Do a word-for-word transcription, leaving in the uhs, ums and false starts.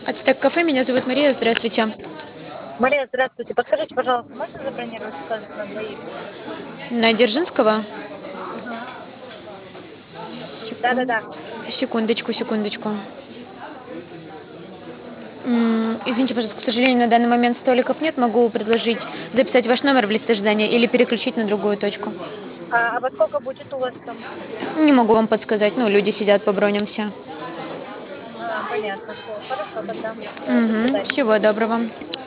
Ацтек кафе, меня зовут Мария, здравствуйте. Мария, здравствуйте. Подскажите, пожалуйста, можно забронировать столик на двоих? На Дзержинского? Мгм. Секун... Да-да-да. Секундочку, секундочку. М, Извините, пожалуйста, к сожалению, на данный момент столиков нет. Могу предложить записать ваш номер в лист ожидания или переключить на другую точку. А, а во сколько будет у вас там? Не могу вам подсказать, ну, люди сидят по броням все. А, понятно, все. Хорошо тогда. Э, До Мгм. свидания. Всего доброго.